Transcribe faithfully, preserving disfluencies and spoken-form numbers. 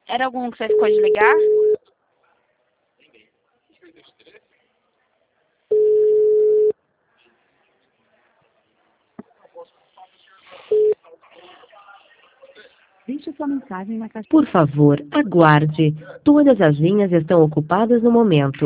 Era algum que você ficou de ligar? Deixe sua mensagem na caixa. Por favor, aguarde. Todas as linhas estão ocupadas no momento.